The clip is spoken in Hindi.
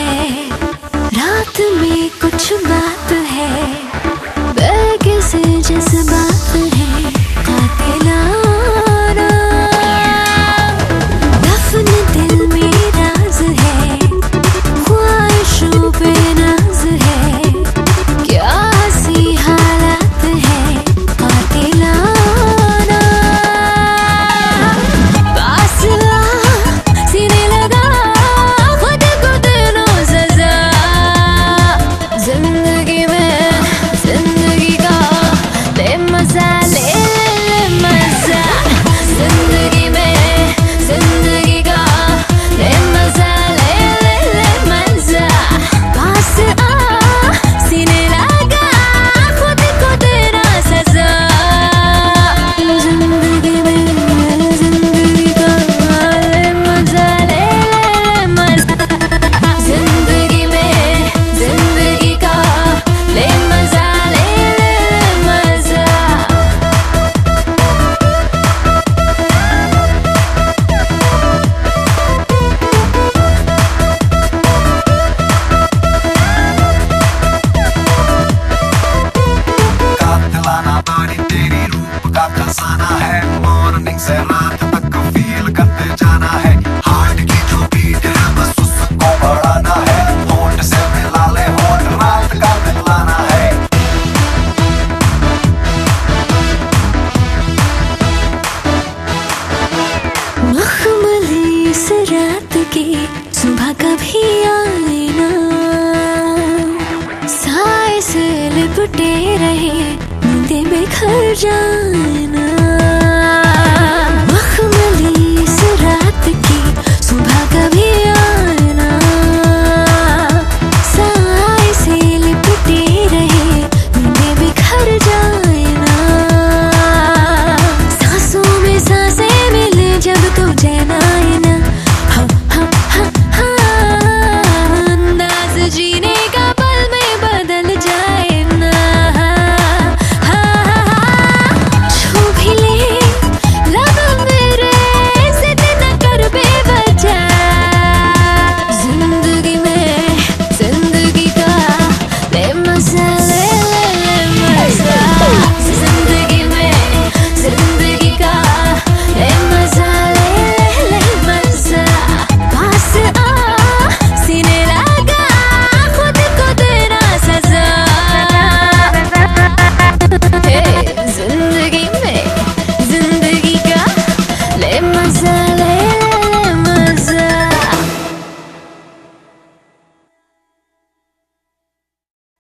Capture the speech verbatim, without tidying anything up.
है, रात में कुछ बात है, बेकिसी जज्बात है, कातिलाना दफन दिल में राज है, ख्वाहिशों पे नाज है, क्या हंसी हालात है, कातिलाना पास आ सीने लगा खुद को देना सजा, जिंदगी में जिंदगी का ले मजा, ले ले मजा, जिंदगी में जिंदगी का ले मजा, ले ले ले मजा, पास आ सीने लगा खुद को देना सजा, जिंदगी में जिंदगी का ले मजा, ले ले मजा, जिंदगी में जिंदगी का ले मजा, ले ले मजा। कातिलाना बारी तेरी रूप का खजाना है, मॉर्निंग से रात तक फील करते जाना है, हार्ट की जो बीट है बस उसको बढ़ाना है, होंठ से मिला ले होंठ, रात का दिलाना है। मखमली इस रात की सुबह कभी आए ना, साए से लिपटे रहे नींदें बिखर जाए ना।